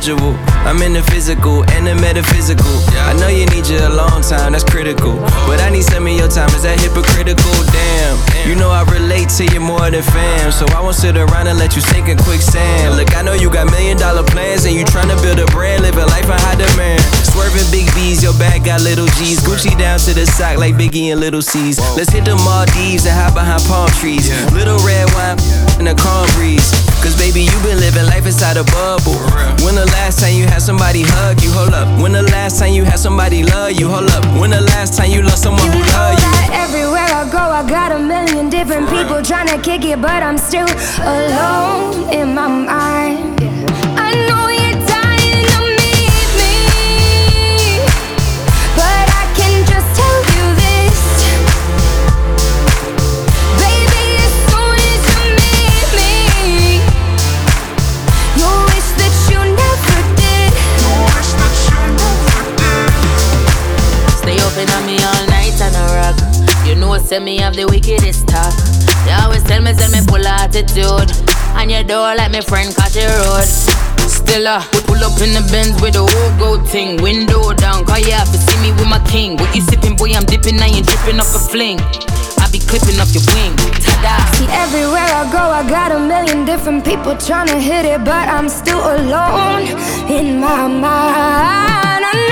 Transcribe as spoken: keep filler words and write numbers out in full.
individual. I'm in the physical and the metaphysical. I know you need you a long time, that's critical. But I need some of your time, is that hypocritical? Damn, you know I relate to you more than fam. So I won't sit around and let you sink in quicksand. Look, I know you got million dollar plans and you tryna build a brand, living life in high demand. Swerving big B's, your bag got little G's. Gucci down to the sock like Biggie and Little C's. Let's hit the Maldives and hide behind palm trees. Little red wine and a calm breeze. Cause baby, you been living life inside a bubble. When the last time you had somebody hug you? Hold up. When the last time you had somebody love you? Hold up. When the last time you loved someone who loved you? That everywhere I go, I got a million different people trying to kick it, but I'm still alone in my mind. I know you're dying to meet me, but I can just tell you this, baby, as soon as you meet me, you'll wish that you never did. You'll wish that you never did. Stay open on me all night and a rock. You know, send me have the wickedest talk. They always tell me, send me full attitude. And your door like my friend catch a road. Still uh, pull up in the Benz with the whole gold thing. Window down, cause you have to see me with my king. What you sipping, boy, I'm dipping, I ain't dripping off a fling. I be clipping off your wing, ta-da. See, everywhere I go, I got a million different people trying to hit it, but I'm still alone in my mind. I